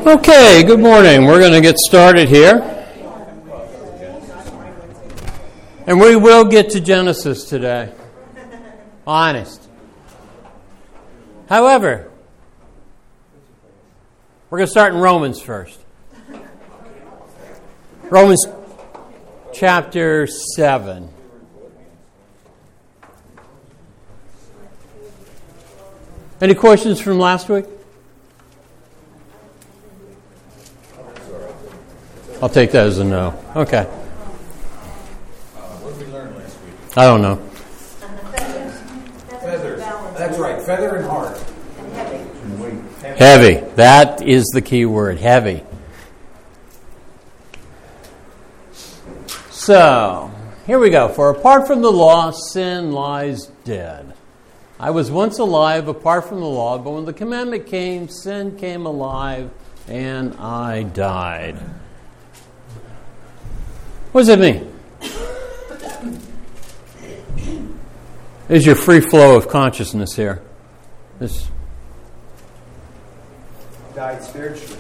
Okay, good morning. We're going to get started here. And we will get to Genesis today. Honest. However, we're going to start in Romans first. Romans chapter 7. Any questions from last week? I'll take that as a no. Okay. What did we learn last week? I don't know. Feathers. That's right. Feather and heart. And heavy. Heavy. That is the key word. Heavy. So, here we go. For apart from the law, sin lies dead. I was once alive apart from the law, but when the commandment came, sin came alive, and I died. What does it mean? Is your free flow of consciousness here? This Died spiritually.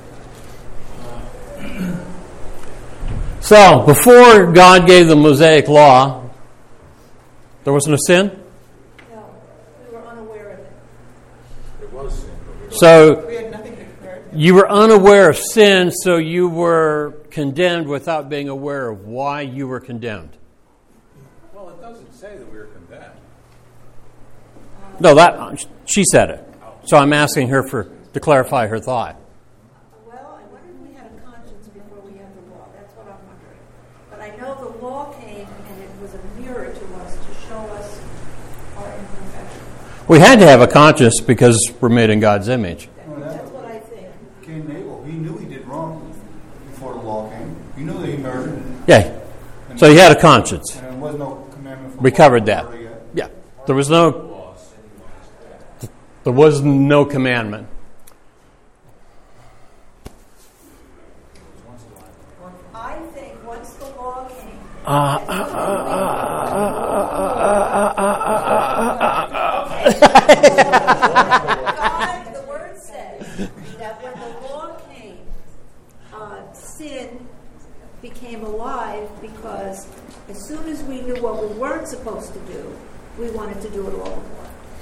So, before God gave the Mosaic law, there was no sin? No, we were unaware of it. It was sin. So, We had nothing to correct. you were unaware of sin, so you were condemned without being aware of why you were condemned. Well, it doesn't say that we were condemned. No, she said it. So I'm asking her to clarify her thought. Well, I wonder if we had a conscience before we had the law. That's what I'm wondering. But I know the law came and it was a mirror to us to show us our imperfection. We had to have a conscience because we're made in God's image. That's what I think. Cain and Abel, he knew he did wrong before the law came. He knew that he murdered. Yeah. So he had a conscience. And there was no commandment from We God covered that. yet. Yeah. There was no commandment. I think once the law came, God, the word says that when the law came, sin became alive because as soon as we knew what we weren't supposed to do, we wanted to do it all the more.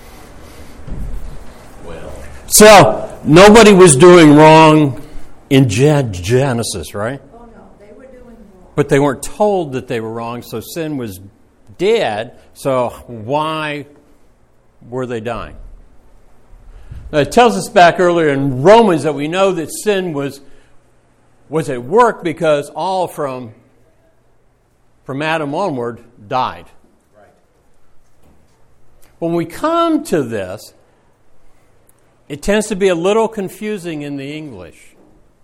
So nobody was doing wrong in Genesis, right? Oh no, they were doing wrong. But they weren't told that they were wrong, so sin was dead. So why were they dying? Now, it tells us back earlier in Romans that we know that sin was at work because all from Adam onward died. Right. When we come to this, it tends to be a little confusing in the English.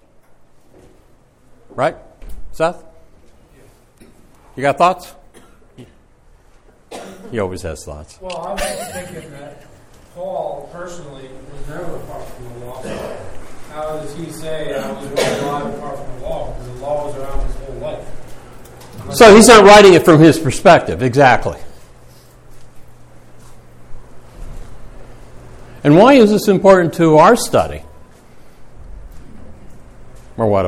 Right, Seth? You got thoughts? He always has thoughts. Well, I was thinking that Paul personally was never apart from the law. How does he say I was alive apart from the law? Because the law was around his whole life. So he's not writing it from his perspective, exactly. And why is this important to our study? Or what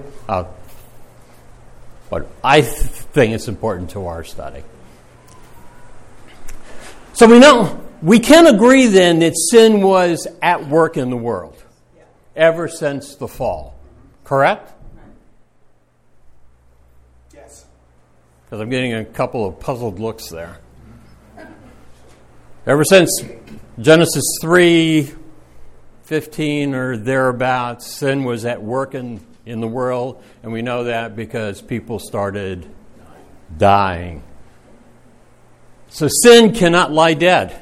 I think it's important to our study. So we can agree then that sin was at work in the world ever since the fall. Correct? Yes. Because I'm getting a couple of puzzled looks there. Ever since Genesis 3:15 or thereabouts, sin was at work in the world, and we know that because people started dying. So sin cannot lie dead.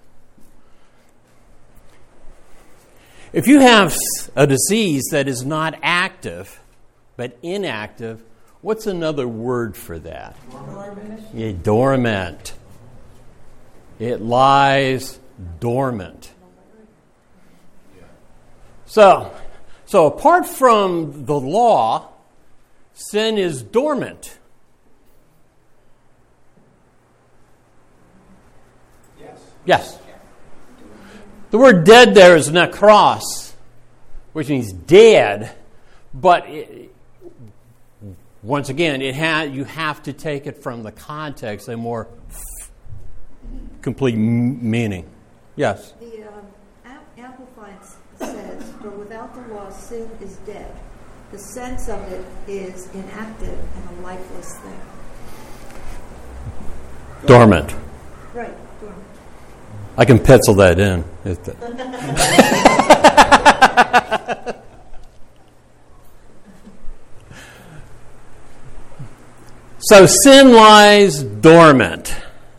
If you have a disease that is not active, but inactive, what's another word for that? Dormant. Dormant. It lies dormant. So apart from the law, sin is dormant. Yes. Yes. The word dead there is nekros, which means dead, but once again, you have to take it from the context, a more complete meaning. Yes? The Amplified says, "For without the law, sin is dead. The sense of it is inactive and a lifeless thing." Dormant. Right, dormant. I can pencil that in. So sin lies dormant.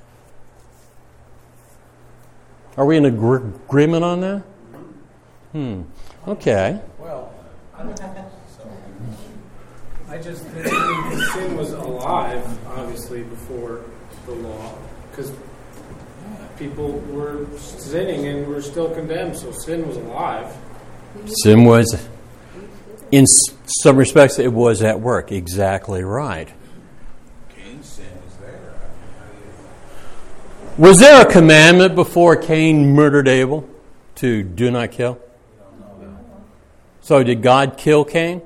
Are we in agreement on that? Okay. Well, I just think sin was alive, obviously, before the law, because people were sinning and were still condemned, so sin was alive. Sin was, in some respects, it was at work. Exactly right. Cain's sin is there. Was there a commandment before Cain murdered Abel to do not kill? So did God kill Cain?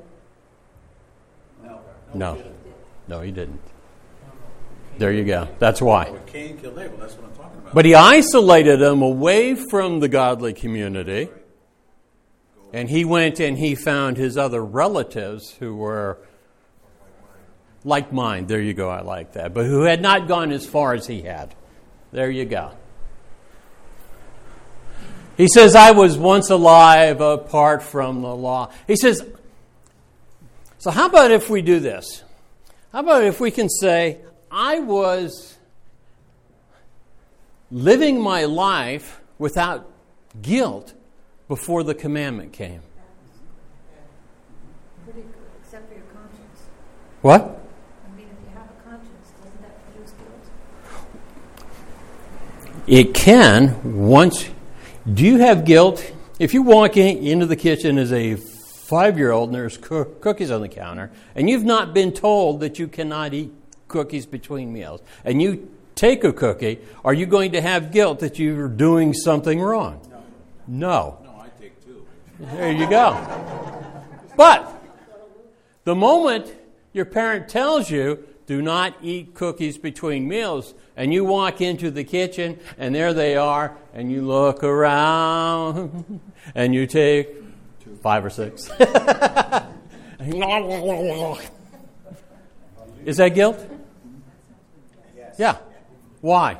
No. No, he didn't. There you go. That's why. But Cain killed Abel. That's what I'm talking about. But he isolated him away from the godly community. And he went and he found his other relatives who were like mine. There you go. I like that. But who had not gone as far as he had. There you go. He says, I was once alive apart from the law. He says, so how about if we do this? How about if we can say, I was living my life without guilt before the commandment came. Pretty good, except for your conscience. What? I mean, if you have a conscience, doesn't that produce guilt? It can once. Do you have guilt? If you walk into the kitchen as a 5-year-old and there's cookies on the counter, and you've not been told that you cannot eat cookies between meals, and you take a cookie, are you going to have guilt that you're doing something wrong? No. No, I take two. There you go. But the moment your parent tells you, do not eat cookies between meals, and you walk into the kitchen, and there they are, and you look around, and you take 5 or 6. Is that guilt? Yeah. Why?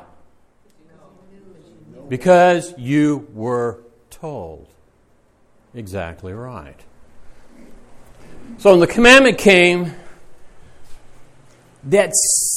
Because you were told. Exactly right. So when the commandment came, that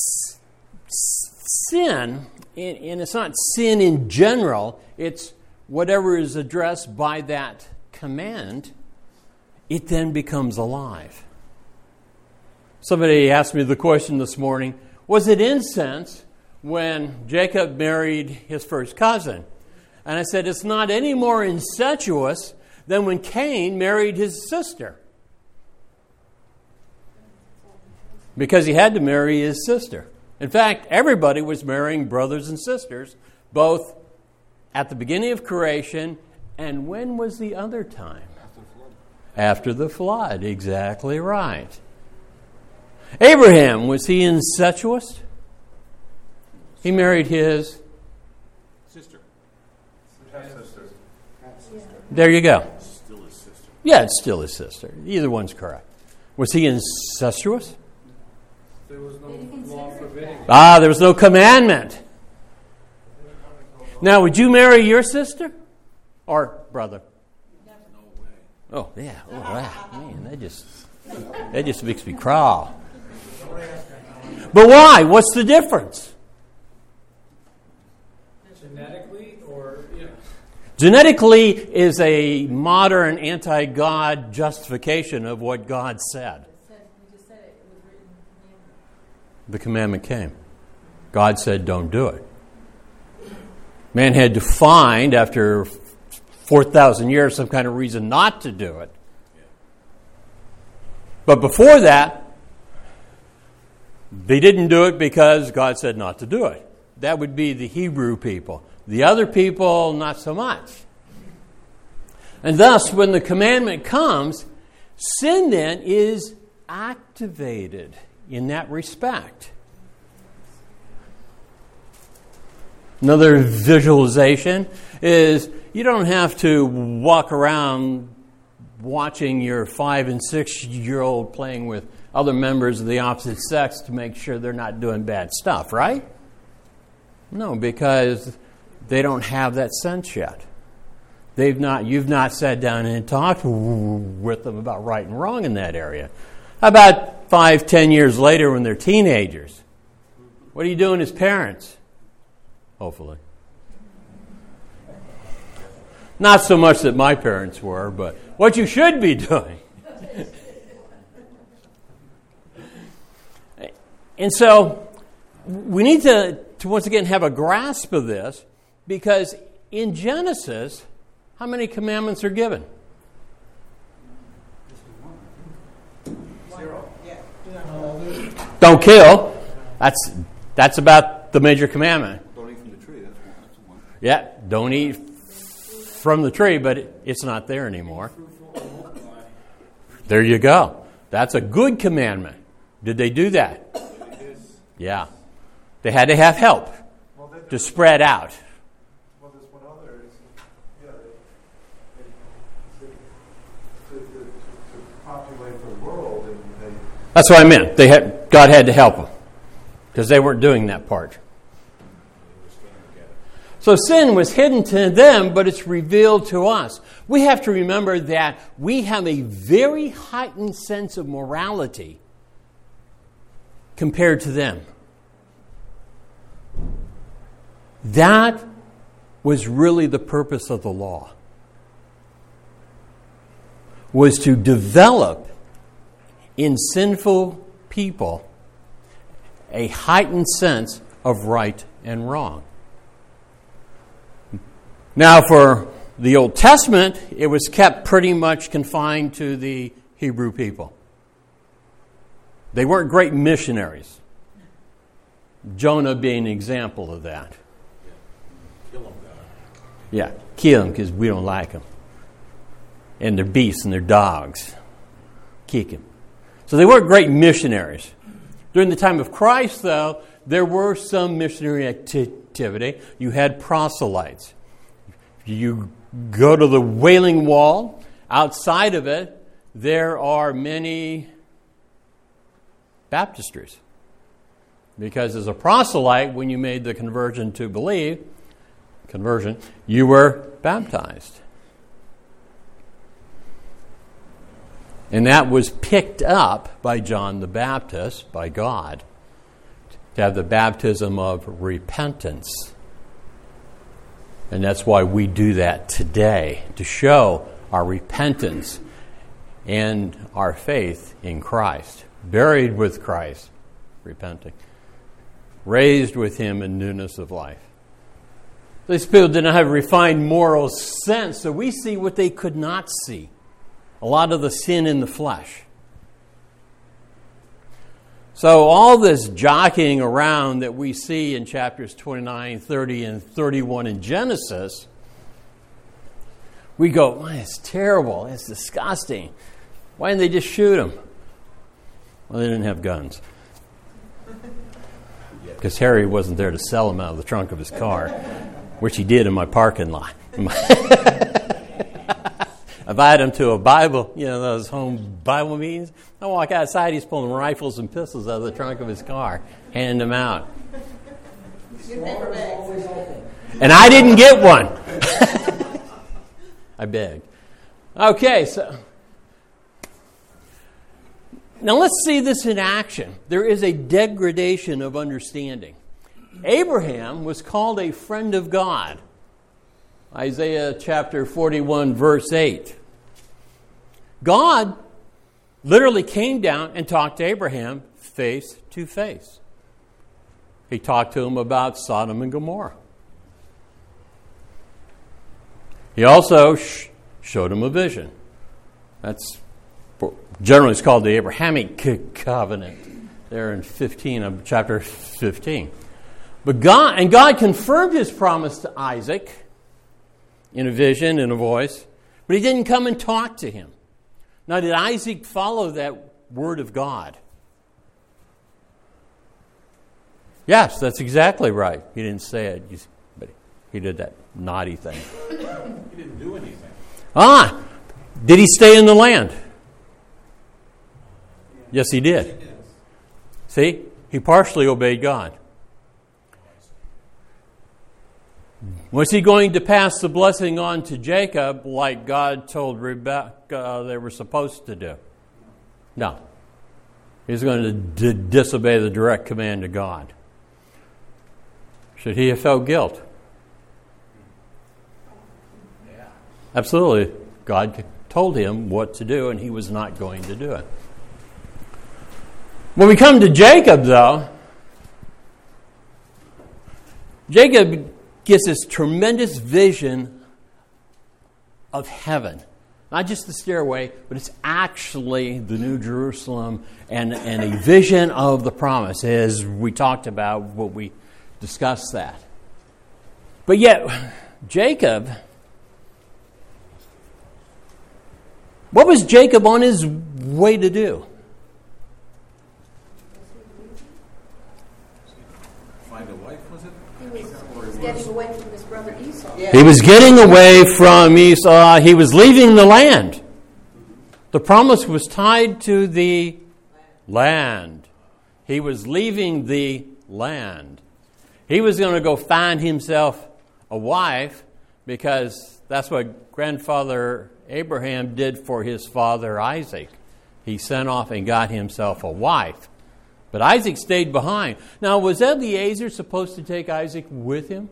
sin, and it's not sin in general, it's whatever is addressed by that command, it then becomes alive. Somebody asked me the question this morning, was it incense when Jacob married his first cousin? And I said, it's not any more incestuous than when Cain married his sister. Because he had to marry his sister. In fact, everybody was marrying brothers and sisters, both at the beginning of creation, and when was the other time? After the flood, exactly right. Abraham, was he incestuous? He married his Sister. There you go. Still his sister. Yeah, it's still his sister. Either one's correct. Was he incestuous? There was no law forbidding. There was no commandment. Now, would you marry your sister or brother? Oh, yeah. Oh, wow. Man, that just makes me crawl. But why? What's the difference? Genetically, or Genetically is a modern anti-God justification of what God said. The commandment came. God said, don't do it. Man had to find, after 4,000 years, some kind of reason not to do it. But before that, they didn't do it because God said not to do it. That would be the Hebrew people. The other people, not so much. And thus, when the commandment comes, sin then is activated in that respect. Another visualization is you don't have to walk around watching your 5 and 6-year-old playing with other members of the opposite sex to make sure they're not doing bad stuff, right? No, because they don't have that sense yet. You've not sat down and talked with them about right and wrong in that area. How about 5, 10 years later when they're teenagers? What are you doing as parents? Hopefully. Not so much that my parents were, but what you should be doing. And so we need to once again have a grasp of this, because in Genesis, how many commandments are given? Don't kill. That's about the major commandment. Don't eat from the tree. That's one. Yeah, don't eat from the tree, but it's not there anymore. There you go. That's a good commandment. Did they do that? Yeah. They had to have help to spread out. Well, there's one other. To populate the world, and That's what I meant. God had to help them because they weren't doing that part. So sin was hidden to them, but it's revealed to us. We have to remember that we have a very heightened sense of morality compared to them. That was really the purpose of the law, was to develop in sinful people a heightened sense of right and wrong. Now, for the Old Testament, it was kept pretty much confined to the Hebrew people. They weren't great missionaries. Jonah being an example of that. Kill them, God. Yeah, kill them because we don't like them. And they're beasts and they're dogs. Kick them. So they weren't great missionaries. During the time of Christ, though, there were some missionary activity. You had proselytes. You go to the Wailing Wall. Outside of it, there are many baptistries. Because as a proselyte, when you made the conversion, you were baptized. And that was picked up by John the Baptist, by God, to have the baptism of repentance. And that's why we do that today, to show our repentance and our faith in Christ. Buried with Christ, repenting. Raised with Him in newness of life. These people did not have a refined moral sense, so we see what they could not see. A lot of the sin in the flesh. So all this jockeying around that we see in chapters 29, 30, and 31 in Genesis, we go, man, it's terrible. It's disgusting. Why didn't they just shoot him? Well, they didn't have guns. Because Harry wasn't there to sell them out of the trunk of his car, which he did in my parking lot. I invited him to a Bible, those home Bible meetings. I walk outside, he's pulling rifles and pistols out of the trunk of his car, handing them out. And I didn't get one. I begged. Okay, so now let's see this in action. There is a degradation of understanding. Abraham was called a friend of God. Isaiah chapter 41, verse 8. God literally came down and talked to Abraham face to face. He talked to him about Sodom and Gomorrah. He also showed him a vision. That's generally it's called the Abrahamic covenant there in chapter 15. But God confirmed His promise to Isaac in a vision, in a voice, But he didn't come and talk to him. Now, did Isaac follow that word of God? Yes, that's exactly right. He didn't say it, but he did that naughty thing. He didn't do anything. Did he stay in the land? Yes, he did. See, he partially obeyed God. Was he going to pass the blessing on to Jacob like God told Rebekah they were supposed to do? No. He was going to disobey the direct command of God. Should he have felt guilt? Yeah. Absolutely. God told him what to do, and he was not going to do it. When we come to Jacob, though, Jacob gets this tremendous vision of heaven. Not just the stairway, but it's actually the New Jerusalem and a vision of the promise, as we talked about when we discussed that. But yet, Jacob, what was Jacob on his way to do? Find a wife, was it? He was getting away from his brother Esau. He was getting away from Esau. He was leaving the land. The promise was tied to the land. He was leaving the land. He was going to go find himself a wife, because that's what grandfather Abraham did for his father Isaac. He sent off and got himself a wife. But Isaac stayed behind. Now, was Eliezer supposed to take Isaac with him?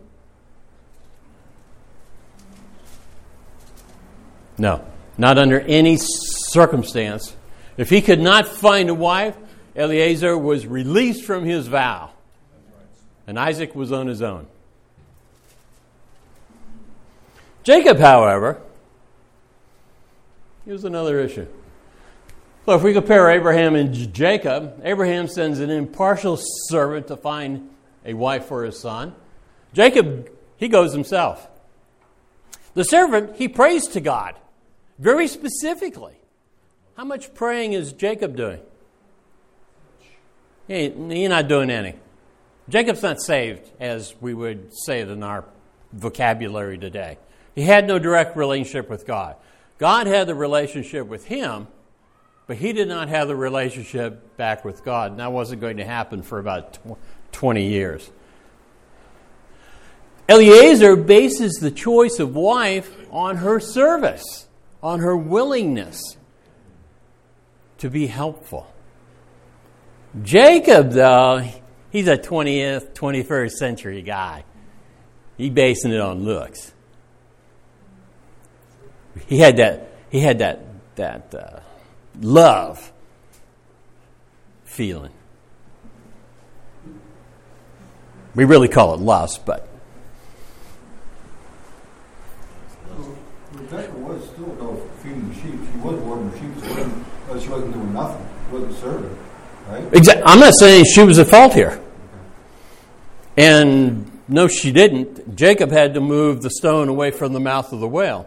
No, not under any circumstance. If he could not find a wife, Eliezer was released from his vow. And Isaac was on his own. Jacob, however, here's another issue. So if we compare Abraham and Jacob, Abraham sends an impartial servant to find a wife for his son. Jacob, he goes himself. The servant, he prays to God very specifically. How much praying is Jacob doing? He's not doing any. Jacob's not saved, as we would say it in our vocabulary today. He had no direct relationship with God. God had the relationship with him, but he did not have the relationship back with God. And that wasn't going to happen for about 20 years. Eliezer bases the choice of wife on her service, on her willingness to be helpful. Jacob, though, he's a 20th, 21st century guy. He's basing it on looks. He had that love feeling. We really call it lust, but Rebecca was still though feeding the sheep. She was watering the sheep, so she wasn't doing nothing. She wasn't serving, right? exactly. I'm not saying she was at fault here. And no, she didn't. Jacob had to move the stone away from the mouth of the well.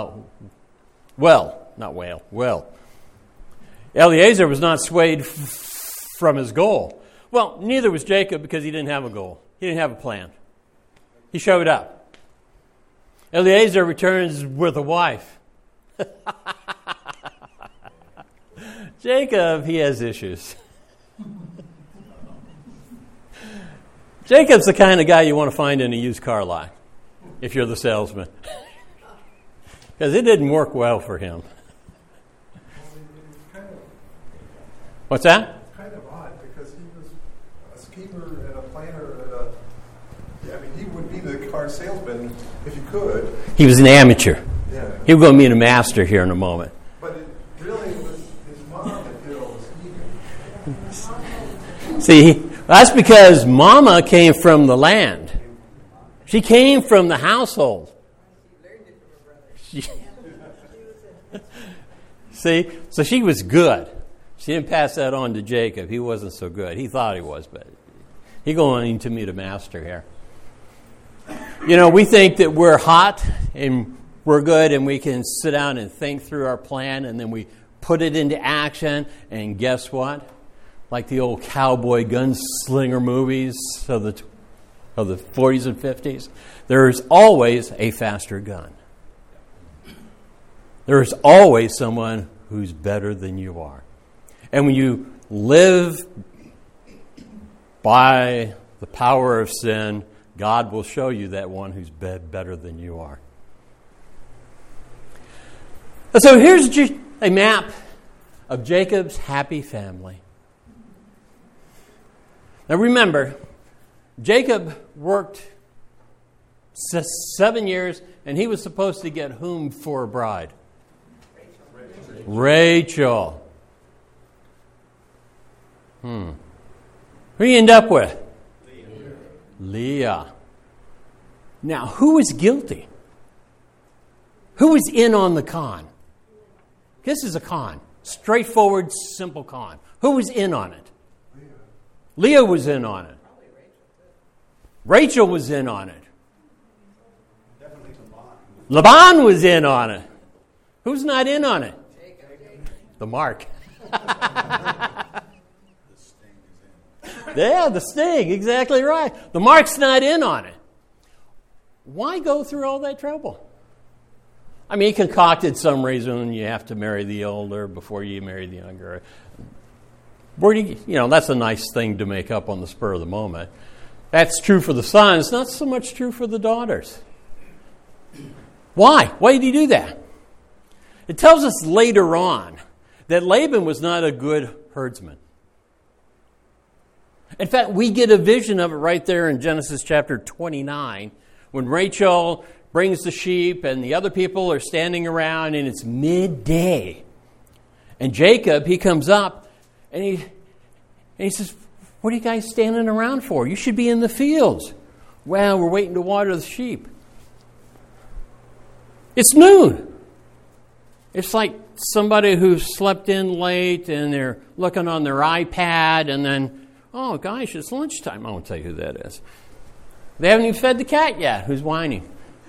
Well. Eliezer was not swayed from his goal. Well, neither was Jacob, because he didn't have a goal. He didn't have a plan. He showed up. Eliezer returns with a wife. Jacob, he has issues. Jacob's the kind of guy you want to find in a used car lot, if you're the salesman. Because it didn't work well for him. What's that? It's kind of odd, because he was a schemer and a planner and he would be the car salesman if he could. He was an amateur. Yeah. He'll go meet a master here in a moment. But it really was his mom that did all the scheming. See, that's because Mama came from the land. She came from the household. See, so she was good. She didn't pass that on to Jacob. He wasn't so good. He thought he was, but he going to meet a master here. You know, we think that we're hot and we're good and we can sit down and think through our plan, and then we put it into action, and guess what? Like the old cowboy gunslinger movies of the 40s and 50s, there is always a faster gun. There is always someone who's better than you are. And when you live by the power of sin, God will show you that one who's better than you are. So here's a map of Jacob's happy family. Now remember, Jacob worked 7 years, and he was supposed to get whom for a bride? Rachel. Who do you end up with? Leah. Now, who was guilty? Who was in on the con? This is a con. Straightforward, simple con. Who was in on it? Leah was in on it. Rachel was in on it. Laban was in on it. Who's not in on it? The mark. Yeah, the sting. Exactly right. The mark's not in on it. Why go through all that trouble? I mean, he concocted some reason you have to marry the older before you marry the younger. That's a nice thing to make up on the spur of the moment. That's true for the sons, not so much true for the daughters. Why? Why did he do that? It tells us later on that Laban was not a good herdsman. In fact, we get a vision of it right there in Genesis chapter 29, when Rachel brings the sheep and the other people are standing around, and it's midday. And Jacob, he comes up and he says, "What are you guys standing around for? You should be in the fields." "Well, we're waiting to water the sheep." It's noon. It's like somebody who slept in late and they're looking on their iPad, and then, "Oh gosh, it's lunchtime." I won't tell you who that is. They haven't even fed the cat yet, who's whining.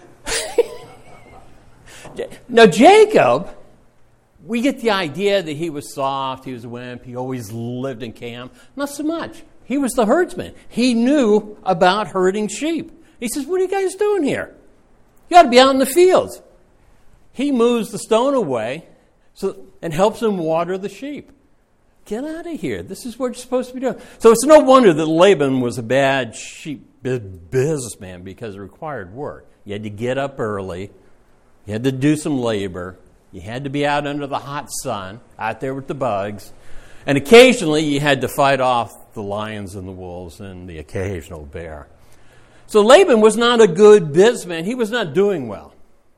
Now, Jacob, we get the idea that he was soft, he was a wimp, he always lived in camp. Not so much. He was the herdsman. He knew about herding sheep. He says, "What are you guys doing here? You ought to be out in the fields." He moves the stone away and helps him water the sheep. Get out of here. This is what you're supposed to be doing. So it's no wonder that Laban was a bad sheep businessman, because it required work. You had to get up early. You had to do some labor. You had to be out under the hot sun, out there with the bugs. And occasionally you had to fight off the lions and the wolves and the occasional bear. So Laban was not a good businessman. He was not doing well.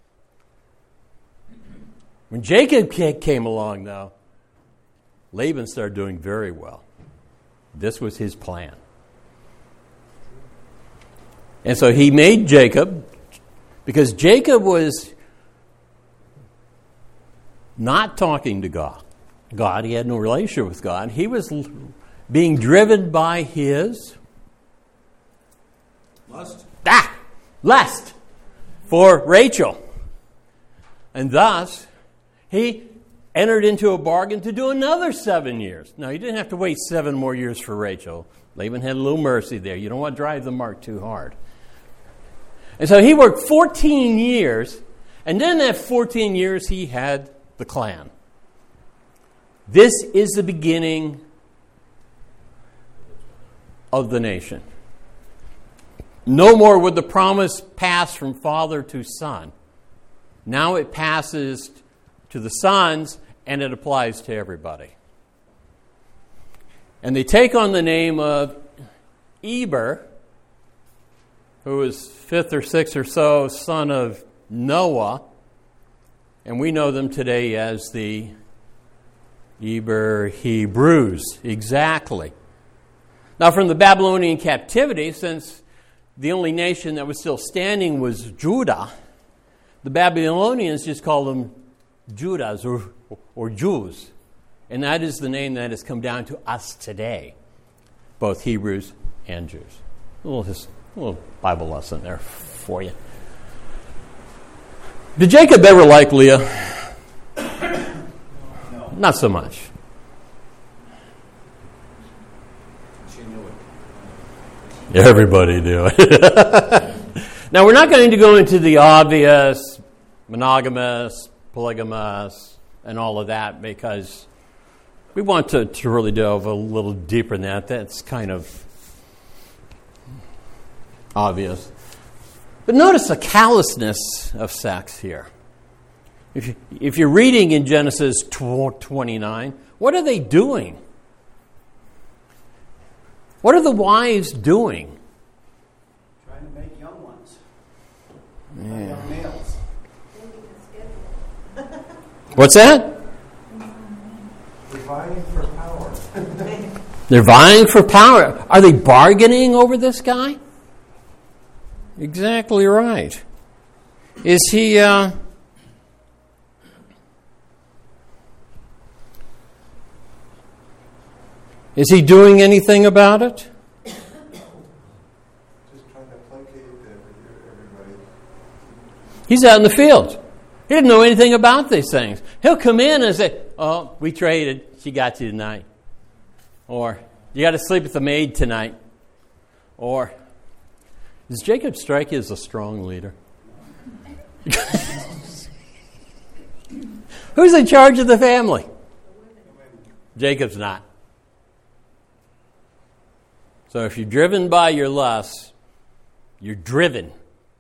When Jacob came along, though, Laban started doing very well. This was his plan. And so he made Jacob, because Jacob was not talking to God. He had no relationship with God. He was being driven by his lust for Rachel. And thus, he entered into a bargain to do another 7 years. Now, he didn't have to wait 7 more years for Rachel. Laban had a little mercy there. You don't want to drive the mark too hard. And so he worked 14 years, and then that 14 years he had the clan. This is the beginning of the nation. No more would the promise pass from father to son. Now it passes to the sons, and it applies to everybody. And they take on the name of Eber, who was 5th or 6th or so son of Noah, and we know them today as the Eber Hebrews. Exactly. Now, from the Babylonian captivity, since the only nation that was still standing was Judah, the Babylonians just called them Judas or Jews. And that is the name that has come down to us today, both Hebrews and Jews. A little Bible lesson there for you. Did Jacob ever like Leah? Not so much. She knew it. Everybody do it. Now, we're not going to go into the obvious monogamous, polygamous, and all of that because we want to really delve a little deeper than that. That's kind of obvious. But notice the callousness of sex here. If you're reading in Genesis 29, what are they doing? What are the wives doing? Trying to make young ones. Yeah. Young males. What's that? They're vying for power. They're vying for power. Are they bargaining over this guy? Exactly right. Is he... Is he doing anything about it? Just trying to placate everybody. He's out in the field. He didn't know anything about these things. He'll come in and say, "Oh, we traded. She got you tonight." Or, "You got to sleep with the maid tonight." Or, does Jacob strike you as a strong leader? Who's in charge of the family? Jacob's not. So if you're driven by your lusts, you're driven.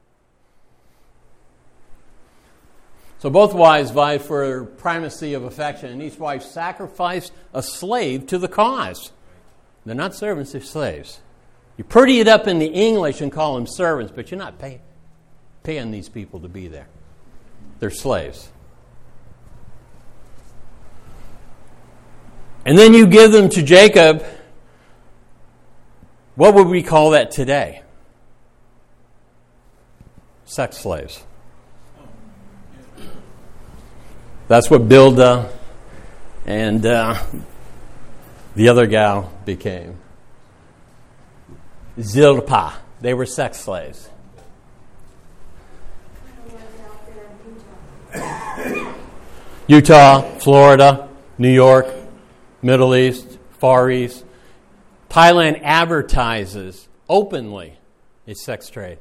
So both wives vied for primacy of affection, and each wife sacrificed a slave to the cause. They're not servants, they're slaves. You pretty it up in the English and call them servants, but you're not paying these people to be there. They're slaves. And then you give them to Jacob. What would we call that today? Sex slaves. That's what Bildah and the other gal became. Zilpah. They were sex slaves. Utah, Florida, New York, Middle East, Far East. Thailand advertises openly its sex trade.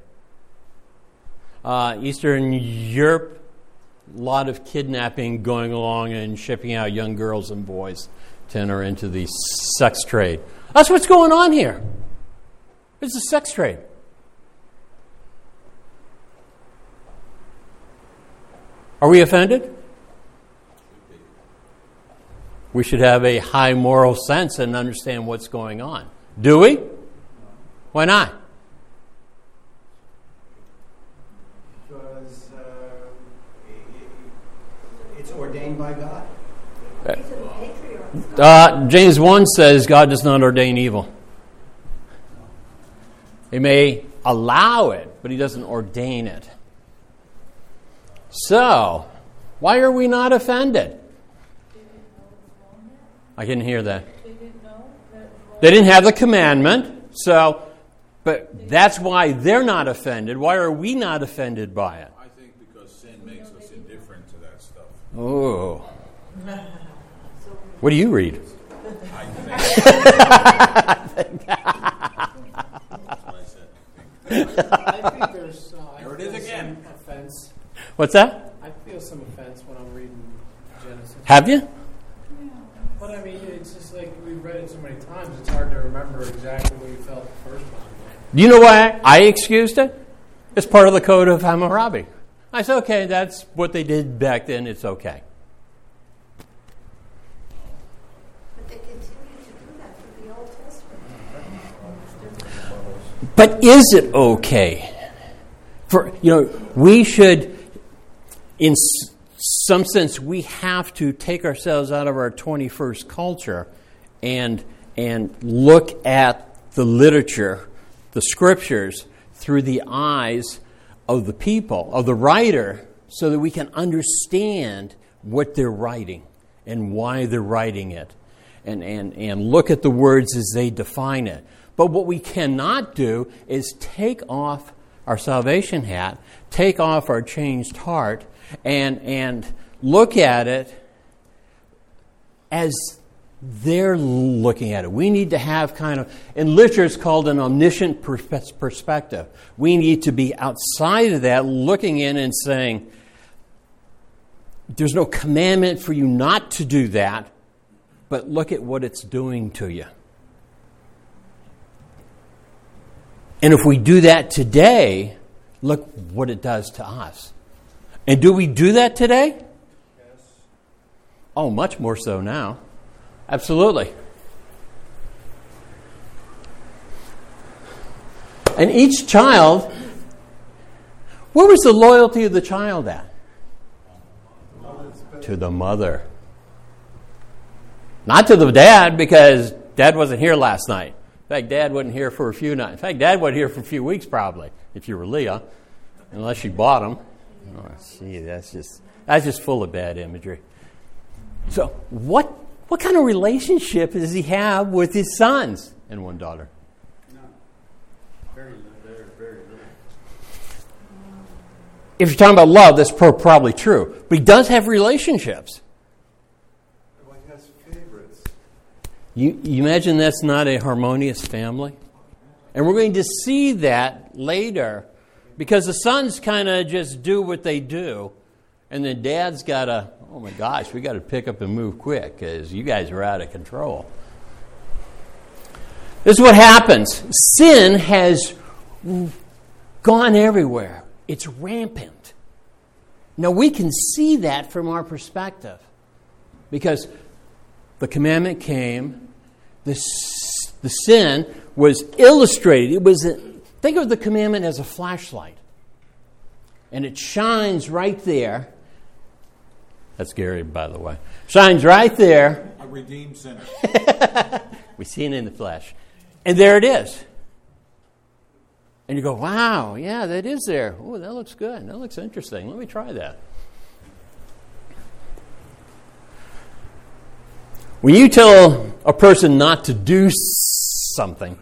Eastern Europe, a lot of kidnapping going along and shipping out young girls and boys to enter into the sex trade. That's what's going on here. It's a sex trade. Are we offended? We should have a high moral sense and understand what's going on. Do we? Why not? Because it's ordained by God. These are the patriarchs. James 1 says God does not ordain evil. He may allow it, but he doesn't ordain it. So, why are we not offended? I didn't hear that. They didn't have the commandment, but that's why they're not offended. Why are we not offended by it? I think because sin makes us indifferent to that stuff. Oh. What do you read? I think. That's what I said. I think there's There it is again. Offense. What's that? I feel some offense when I'm reading Genesis. Have you? But I mean, it's just like we've read it so many times, it's hard to remember exactly what you felt the first time. Do you know why I excused it? It's part of the code of Hammurabi. I said, okay, that's what they did back then. It's okay. But they continue to do that through the Old Testament. But is it okay? We should, in some sense, we have to take ourselves out of our 21st culture and look at the literature, the scriptures, through the eyes of the people, of the writer, so that we can understand what they're writing and why they're writing it, and look at the words as they define it. But what we cannot do is take off our salvation hat, take off our changed heart, and look at it as they're looking at it. We need to have kind of, in literature it's called an omniscient perspective. We need to be outside of that, looking in and saying, there's no commandment for you not to do that, but look at what it's doing to you. And if we do that today, look what it does to us. And do we do that today? Yes. Oh, much more so now. Absolutely. And each child, where was the loyalty of the child at? To the mother. Not to the dad, because dad wasn't here last night. In fact, dad wasn't here for a few nights. In fact, dad wasn't here for a few weeks probably, if you were Leah, unless you bought him. Oh, gee, that's just full of bad imagery. So what kind of relationship does he have with his sons and one daughter? No. Very little. If you're talking about love, that's probably true. But he does have relationships. Well, he has favorites. You imagine that's not a harmonious family? And we're going to see that later, because the sons kind of just do what they do, and then dad's got to, oh my gosh, we got to pick up and move quick because you guys are out of control. This is what happens. Sin has gone everywhere. It's rampant. Now we can see that from our perspective because the commandment came, the sin was illustrated. It was think of the commandment as a flashlight, and it shines right there. That's Gary, by the way. Shines right there. A redeemed sinner. We see it in the flesh. And there it is. And you go, wow, yeah, that is there. Oh, that looks good. That looks interesting. Let me try that. When you tell a person not to do something,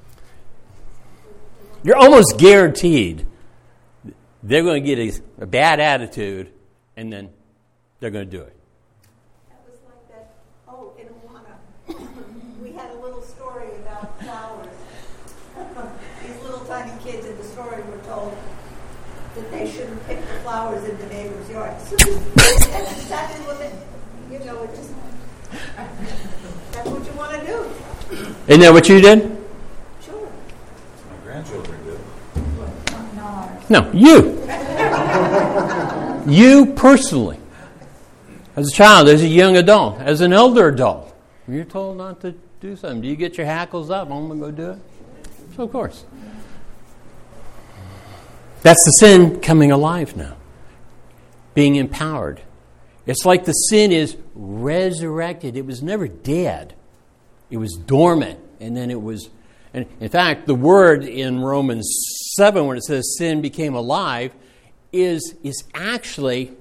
you're almost guaranteed they're going to get a bad attitude, and then they're going to do it. That was like that, in Awana. We had a little story about flowers. These little tiny kids in the story were told that they shouldn't pick the flowers in the neighbor's yard. So that's exactly what it just, that's what you want to do. Isn't that what you did? Sure. My grandchildren do. No, you. You personally. As a child, as a young adult, as an elder adult. You're told not to do something. Do you get your hackles up? I'm going to go do it. So, of course. That's the sin coming alive now. Being empowered. It's like the sin is resurrected. It was never dead. It was dormant. And then it was... And in fact, the word in Romans 7, when it says sin became alive, is actually...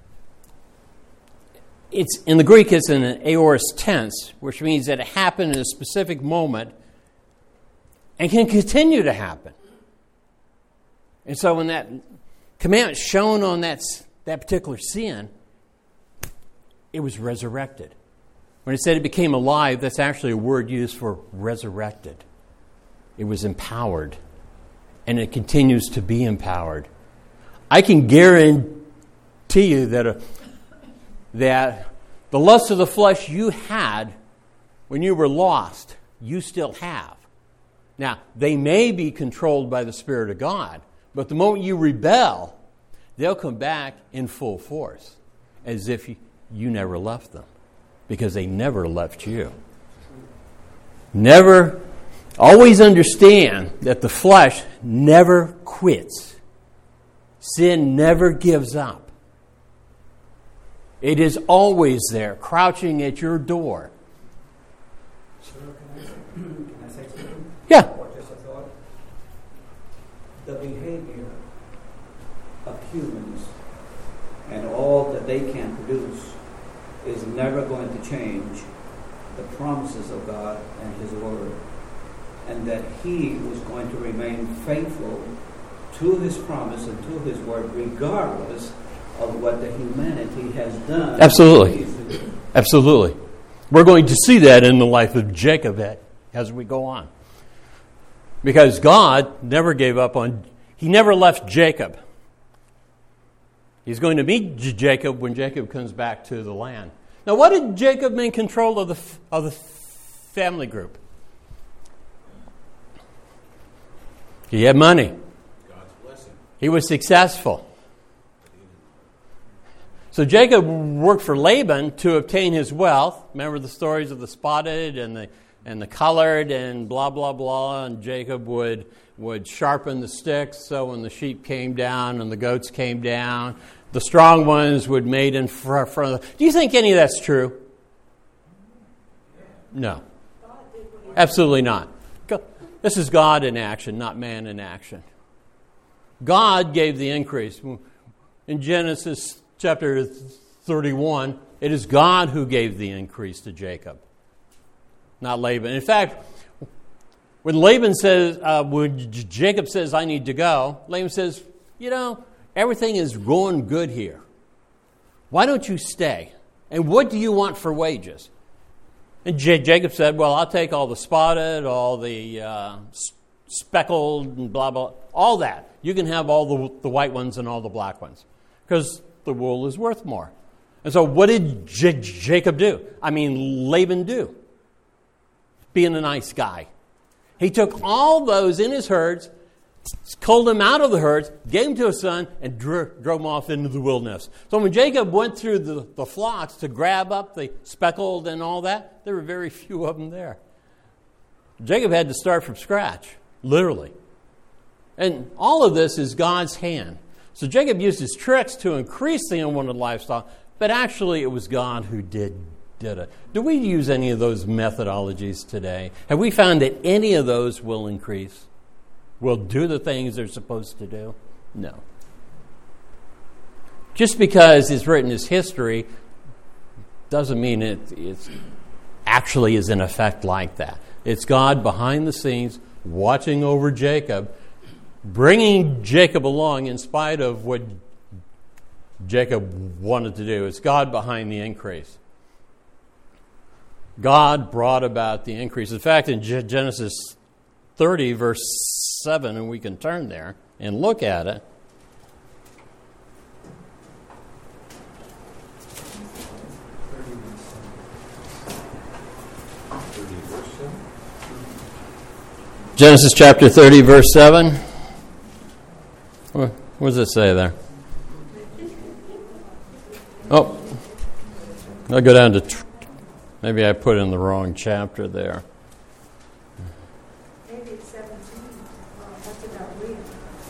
It's in the Greek, it's in an aorist tense, which means that it happened in a specific moment and can continue to happen. And so when that commandment shown on that particular sin, it was resurrected. When it said it became alive, that's actually a word used for resurrected. It was empowered, and it continues to be empowered. I can guarantee you that the lust of the flesh you had when you were lost, you still have. Now, they may be controlled by the Spirit of God, but the moment you rebel, they'll come back in full force, as if you never left them, because they never left you. Always understand that the flesh never quits. Sin never gives up. It is always there, crouching at your door. Sir, can I say something? Yeah. Or just a thought? The behavior of humans and all that they can produce is never going to change the promises of God and His Word. And that He was going to remain faithful to his promise and to his word, regardless of what the humanity has done. Absolutely. Absolutely. We're going to see that in the life of Jacob as we go on. Because God never gave up on, he never left Jacob. He's going to meet Jacob when Jacob comes back to the land. Now, what did Jacob make control of the family group? He had money. God's blessing. He was successful. So Jacob worked for Laban to obtain his wealth. Remember the stories of the spotted and the colored and blah, blah, blah. And Jacob would sharpen the sticks so when the sheep came down and the goats came down, the strong ones would mate in front of them. Do you think any of that's true? No. Absolutely not. This is God in action, not man in action. God gave the increase. In Genesis chapter 31, it is God who gave the increase to Jacob, not Laban. In fact, when Jacob says, I need to go, Laban says, everything is going good here. Why don't you stay? And what do you want for wages? And Jacob said, well, I'll take all the spotted, all the speckled, and blah, blah, all that. You can have all the white ones and all the black ones. Because the wool is worth more. And so what did Laban do? Being a nice guy. He took all those in his herds, culled them out of the herds, gave them to his son, and drove them off into the wilderness. So when Jacob went through the flocks to grab up the speckled and all that, there were very few of them there. Jacob had to start from scratch, literally. And all of this is God's hand. So Jacob used his tricks to increase the unwanted livestock, but actually it was God who did it. Do we use any of those methodologies today? Have we found that any of those will increase? Will do the things they're supposed to do? No. Just because it's written as history doesn't mean it actually is in effect like that. It's God behind the scenes watching over Jacob, bringing Jacob along in spite of what Jacob wanted to do. It's God behind the increase. God brought about the increase. In fact, in Genesis 30, verse 7, and we can turn there and look at it. Genesis chapter 30, verse 7. What does it say there? Oh, I'll go down to... Maybe I put in the wrong chapter there. Maybe it's 17. That's about Leah.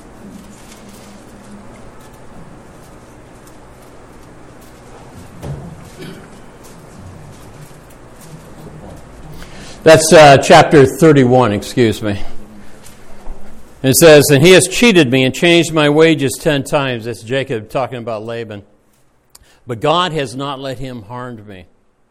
That's chapter 31, excuse me. It says, and he has cheated me and changed my wages 10 times. That's Jacob talking about Laban. But God has not let him harm me.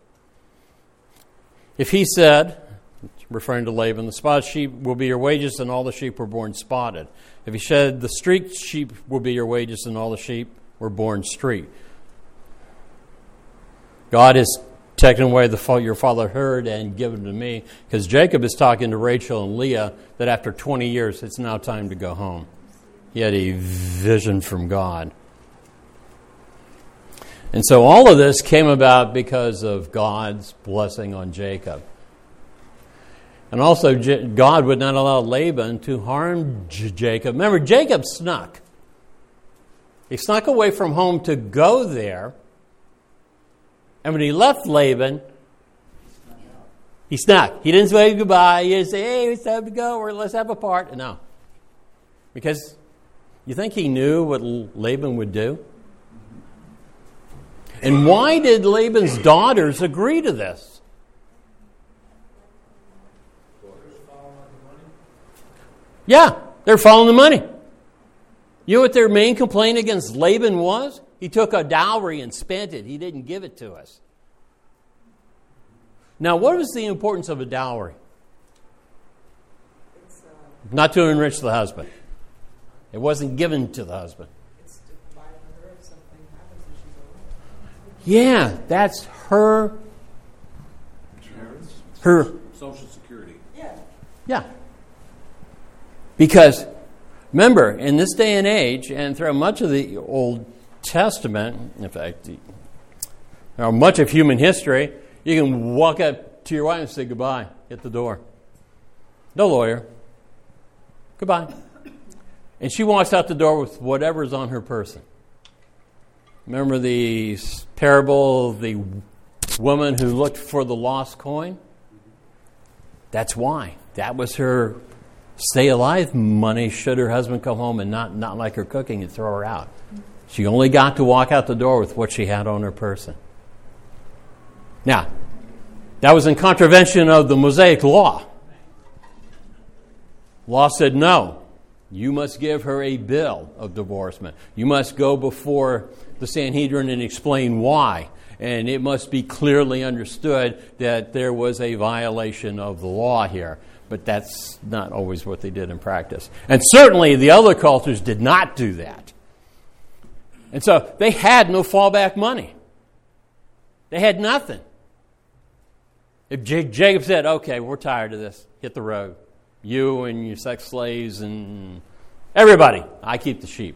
If he said, referring to Laban, the spotted sheep will be your wages, and all the sheep were born spotted. If he said, the streaked sheep will be your wages, and all the sheep were born streaked. God has taken away your father heard and given to me, because Jacob is talking to Rachel and Leah that after 20 years, it's now time to go home. He had a vision from God. And so all of this came about because of God's blessing on Jacob. And also, God would not allow Laban to harm Jacob. Remember, Jacob snuck. He snuck away from home to go there. And when he left Laban, he snuck. He didn't say goodbye. He didn't say, hey, it's time to go, or let's have a party. No. Because you think he knew what Laban would do? And why did Laban's daughters agree to this? Yeah, they're following the money. You know what their main complaint against Laban was? He took a dowry and spent it. He didn't give it to us. Now, what was the importance of a dowry? Not to enrich the husband. It wasn't given to the husband. It's divided with her if something happens and she's alone. Yeah, that's her. Insurance? Her. Social Security. Yeah. Yeah. Because, remember, in this day and age, and throughout much of the Old Testament, in fact, much of human history, you can walk up to your wife and say goodbye at the door. No lawyer. Goodbye. And she walks out the door with whatever's on her person. Remember the parable of the woman who looked for the lost coin? That's why. That was her stay alive money should her husband come home and not like her cooking and throw her out. She only got to walk out the door with what she had on her person. Now, that was in contravention of the Mosaic law. Law said no. You must give her a bill of divorcement. You must go before the Sanhedrin and explain why. And it must be clearly understood that there was a violation of the law here. But that's not always what they did in practice. And certainly the other cultures did not do that. And so they had no fallback money. They had nothing. If Jacob said, okay, we're tired of this, hit the road. You and your sex slaves and everybody, I keep the sheep.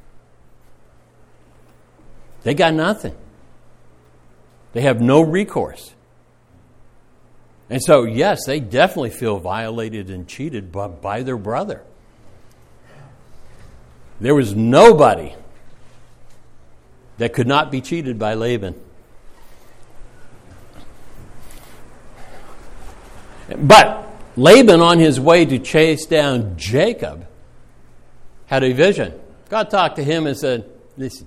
They got nothing. They have no recourse. And so, yes, they definitely feel violated and cheated by their brother. There was nobody that could not be cheated by Laban. But Laban, on his way to chase down Jacob, had a vision. God talked to him and said, listen,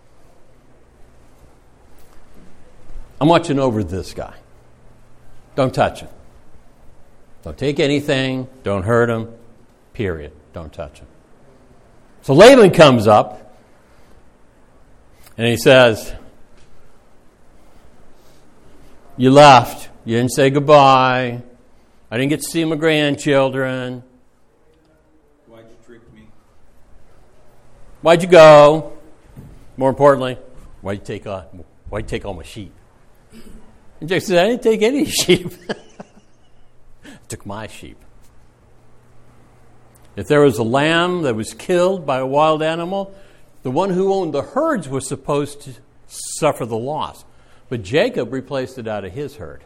I'm watching over this guy. Don't touch him. Don't take anything. Don't hurt him. Period. Don't touch him. So Laban comes up and he says, you left. You didn't say goodbye. I didn't get to see my grandchildren. Why'd you trick me? Why'd you go? More importantly, why'd you take all my sheep? And Jacob said, I didn't take any sheep. I took my sheep. If there was a lamb that was killed by a wild animal, the one who owned the herds was supposed to suffer the loss. But Jacob replaced it out of his herd.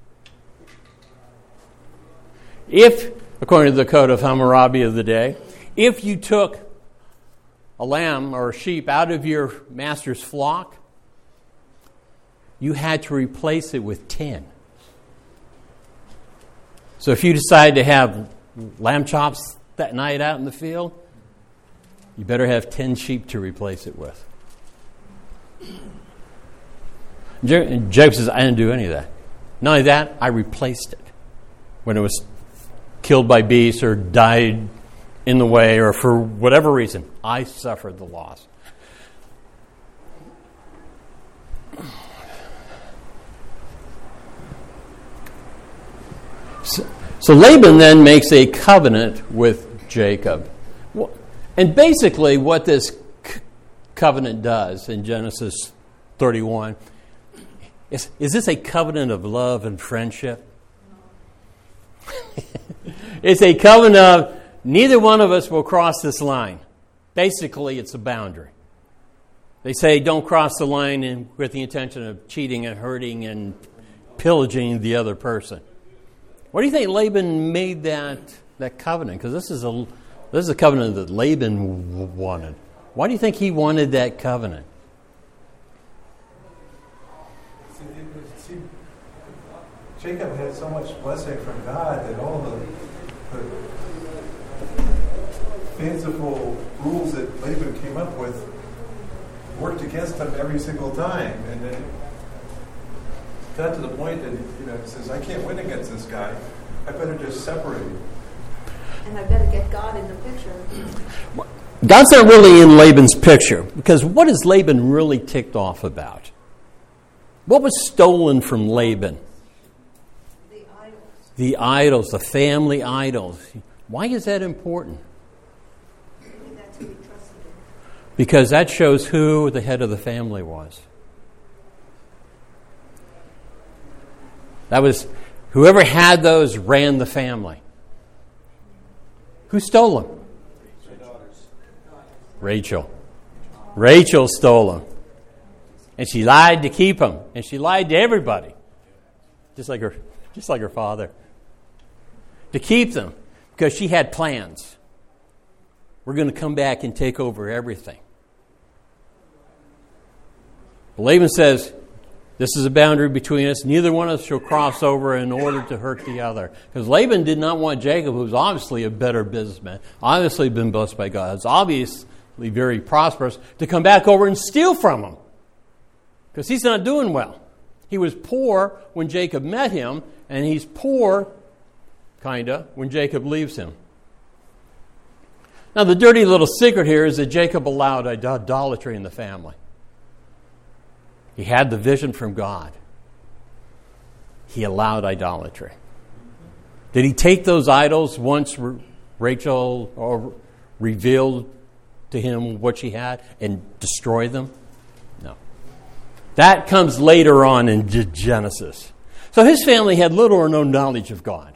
If, according to the code of Hammurabi of the day, if you took a lamb or a sheep out of your master's flock, you had to replace it with 10. So if you decide to have lamb chops that night out in the field, you better have 10 sheep to replace it with. And Jacob says, I didn't do any of that. Not only that, I replaced it when it was killed by beasts or died in the way or for whatever reason. I suffered the loss. So Laban then makes a covenant with Jacob. And basically what this covenant does in Genesis 31, is this a covenant of love and friendship? It's a covenant of neither one of us will cross this line. Basically, it's a boundary. They say don't cross the line with the intention of cheating and hurting and pillaging the other person. Why do you think Laban made that covenant? Because this is a covenant that Laban wanted. Why do you think he wanted that covenant? See, Jacob had so much blessing from God that all the fanciful rules that Laban came up with worked against him every single time. And then it got to the point that he says, I can't win against this guy. I better just separate him. And I better get God in the picture. God's not really in Laban's picture, because what is Laban really ticked off about? What was stolen from Laban? The idols. The idols, the family idols. Why is that important? Maybe that's who he because that shows who the head of the family was. That was whoever had those ran the family. Who stole them? Rachel. Rachel stole them. And she lied to keep them. And she lied to everybody. Just like her father. To keep them. Because she had plans. We're going to come back and take over everything. Laban says, this is a boundary between us. Neither one of us shall cross over in order to hurt the other. Because Laban did not want Jacob, who's obviously a better businessman, obviously been blessed by God, is obviously very prosperous, to come back over and steal from him. Because he's not doing well. He was poor when Jacob met him, and he's poor, kinda, when Jacob leaves him. Now, the dirty little secret here is that Jacob allowed idolatry in the family. He had the vision from God. He allowed idolatry. Did he take those idols once Rachel revealed to him what she had and destroy them? No. That comes later on in Genesis. So his family had little or no knowledge of God.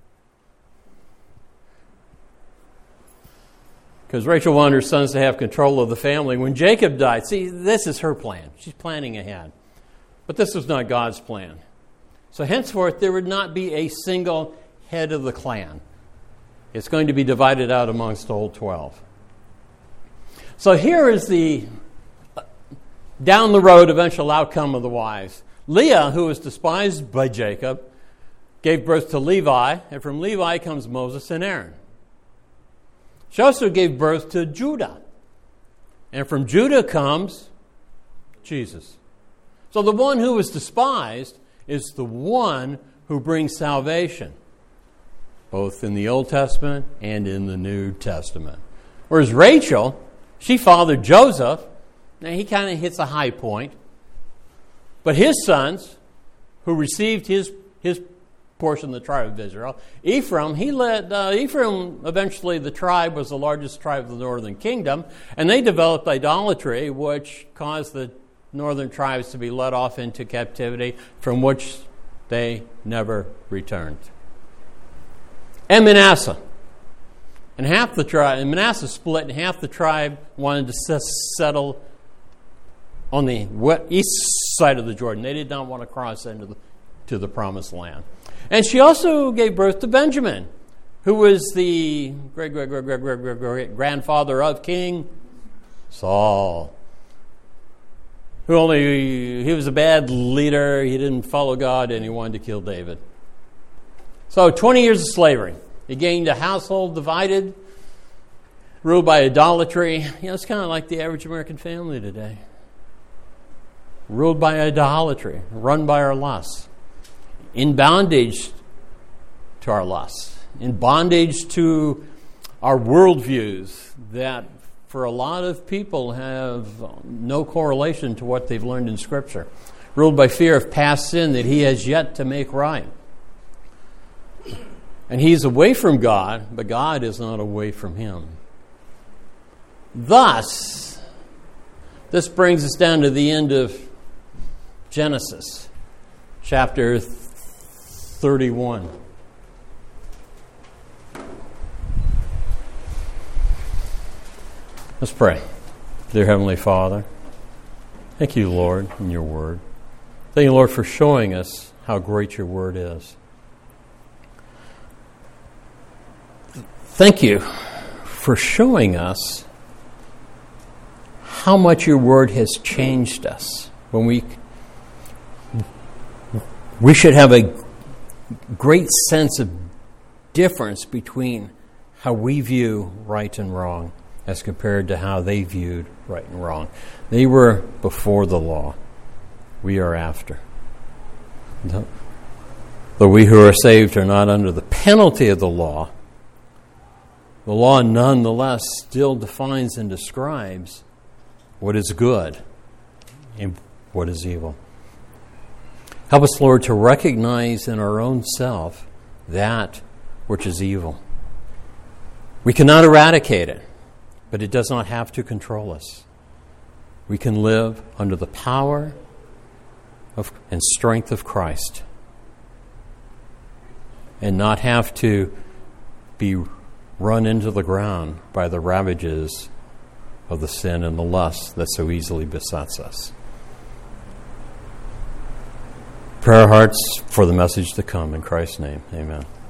Because Rachel wanted her sons to have control of the family. When Jacob died, see, this is her plan. She's planning ahead. But this was not God's plan. So henceforth, there would not be a single head of the clan. It's going to be divided out amongst the whole 12. So here is the down the road eventual outcome of the wives. Leah, who was despised by Jacob, gave birth to Levi, and from Levi comes Moses and Aaron. She also gave birth to Judah. And from Judah comes Jesus. So the one who was despised is the one who brings salvation, both in the Old Testament and in the New Testament. Whereas Rachel, she fathered Joseph. Now he kind of hits a high point. But his sons, who received his portion of the tribe of Israel. Ephraim, Ephraim, eventually the tribe was the largest tribe of the northern kingdom, and they developed idolatry, which caused the northern tribes to be led off into captivity, from which they never returned. And Manasseh. And Manasseh split, and half the tribe wanted to settle on the east side of the Jordan. They did not want to cross into the promised land. And she also gave birth to Benjamin, who was the great-grandfather of King Saul. He was a bad leader, he didn't follow God, and he wanted to kill David. So 20 years of slavery. He gained a household divided, ruled by idolatry. It's kind of like the average American family today. Ruled by idolatry, run by our lusts. In bondage to our lusts, in bondage to our worldviews that for a lot of people have no correlation to what they've learned in Scripture, ruled by fear of past sin that he has yet to make right. And he's away from God, but God is not away from him. Thus, this brings us down to the end of Genesis, chapter 31. Let's pray. Dear Heavenly Father, thank you, Lord, in your word. Thank you, Lord, for showing us how great your word is. Thank you for showing us how much your word has changed us. When we should have a great sense of difference between how we view right and wrong as compared to how they viewed right and wrong. They were before the law. We are after. Though we who are saved are not under the penalty of the law nonetheless still defines and describes what is good and what is evil. Help us, Lord, to recognize in our own self that which is evil. We cannot eradicate it. but it does not have to control us. We can live under the power and strength of Christ and not have to be run into the ground by the ravages of the sin and the lust that so easily besets us. Prayer hearts for the message to come. In Christ's name, amen.